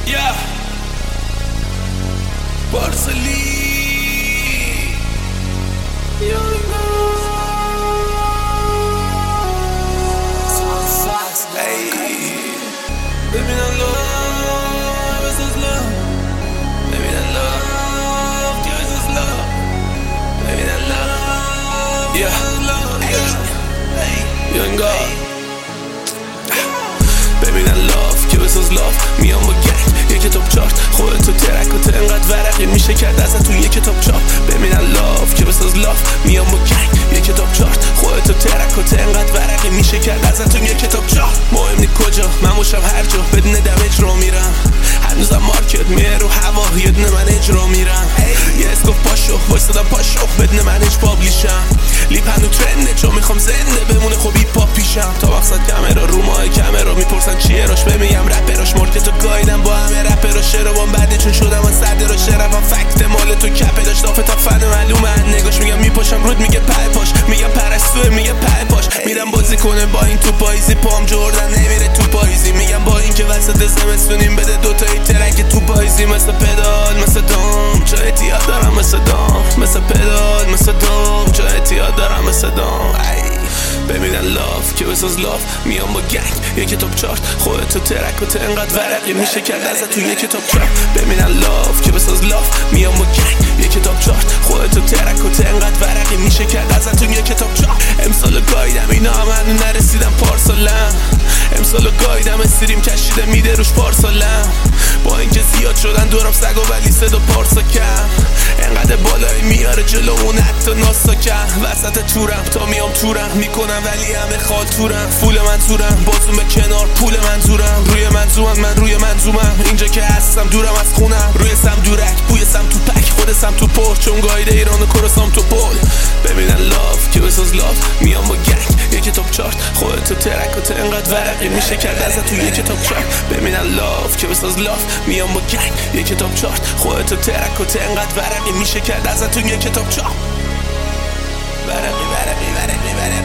Yeah. Barcelona. Baby, that love, this is love. Baby, that love, this is love. Baby, that love, yeah, young God. Baby, that love, give us love. میام با گنگ یه کتاب چارت، خودتو ترکات انقدر ورقی میشه کرد ازتون یه کتاب چارت. ببین love give us love. میام با گنگ یه کتاب چارت، خودتو ترکات انقدر ورقی میشه کرد ازتون یه کتاب چارت. مهم نی کجا، من باشم هر جا، بدون دم اجرا میرم. هنوزم مارکت میره رو هوا، یه دونه من اجرا میرم. یه اسم گفت پاشو، وایسادم پاشو، بدون من هیچ پابلیشم. لیپ هنو ترنده چون میخوام زنده بمونه، خب هیپ هاپ پیشم. تا مقصد کامرا رو ماه کامرا میپرسن چیه راش، بمیگم رپراش. مارکتو گایدم با همه رپراش، شرابام بعد چون شدم از صد را شرفم. فکت مال تو کپه داشت دافه تا فن معلومه. نگاش میگم میپاشم رود میگه پای پاش، میگم پرستوه میگه پای پاش. میرم بازی کنه با این تو پاییزی، پام جردن نمیره تو پاییزی. میگم با این که وسط زمستونیم بده دوتایی ترک تو پاییزی. مثل پدال مثل دام جا اعتیاد دارم، مثل دام مثل پدال مثل دام جا اعتیاد دارم، مثل دام. ببینن لاف که بساز لاف. میام با گنگ یه کتاب چارت، خودتو ترکات انقدر ورقی میشه کرد ازتون یه کتاب چارت. ببینن لاف که بساز لاف. میام با گنگ یه کتاب چارت، خودتو ترکات انقدر ورقی میشه کرد ازتون یه کتاب چارت. امسالو گایدم اینا همه نرسیدم پارسالم. امسالو گایدم استریم کشیده میده روش پارسالم. با اینکه زیاد شدن دورم سگ و ولی صدا پارسا کم. انقدر بالایی میاره جلومون حتی ناسا کم. وسط تورم تا میام تورم میکنم ولی همه خالتورم. فول منظورم بازوم کنار پول منظورم. روی منظومم من روی منظومم، اینجا که هستم دورم از خونم. روی سم دورک بوی سم تو پک، خود سم تو پر چون گایده ایران و کرسام تو پل. ببینن لاف که بساز لاف. میام با گنگ یه کتاب چارت، خودتو ترکات انقدر ورقی میشه کرد ازتون یه کتاب چارت. ببینن لاف که بساز لاف. میام با گنگ یه کتاب چارت، خودتو ترکات انقدر ورقی میشه کرد ازتون یه کتاب چارت. ورقی ورقی ورقی ورقی